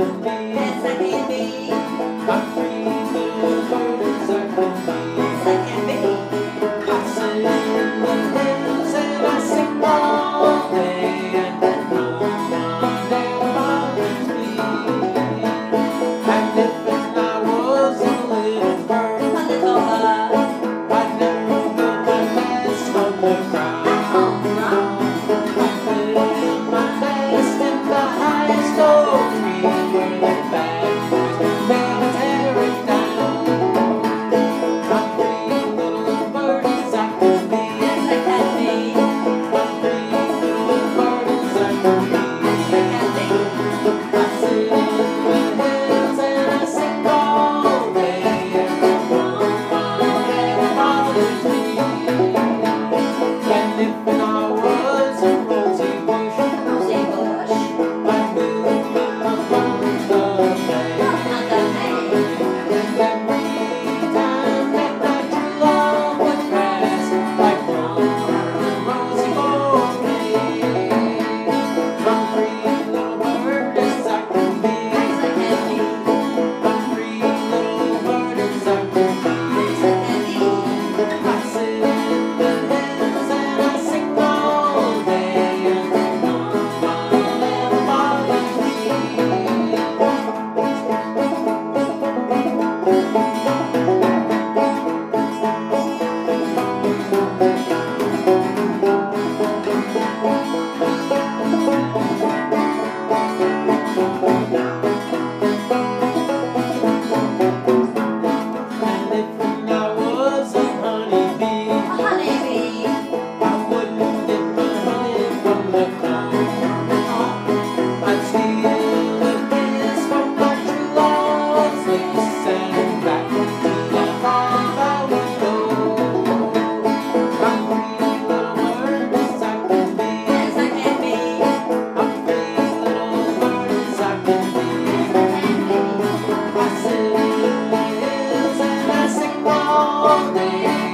can be. Yes, I can be. I'm free little bird as I can be. Yes, I can be. I sit in the hills and I sing all day, and no one ever bothers me. And if I was a little bird, A little bird. I'd never build my nest on the ground. I'd build my nest in the highest oak tree where the bad boys never tear it down. I'm free little bird as I can be. Yes, I can be. I'm free little bird as I can be. Yes, I can be. I sit in the hills and I sing all day, and no one ever bothers me. And if I was a rosy bush, Rosy bush. I'd build me a bungalow there. Another name. And every time that my true love would pass, I'd run the rosy bouquet. I'm free little bird as I can be. Yes, I can be. I'm free little bird as I can be. Yes, I can be. I sit in the hills and I sing all day, and no one ever bothers me. And if I was a honeybee, A honeybee. I wouldn't get my honey from the comb. I'd steal a kiss from my true love's lips, and back to the hive I would go. I'm free little bird as I can be. Yes, I can be. I'm free little bird as I can be. I sit in the hills and I sing all day.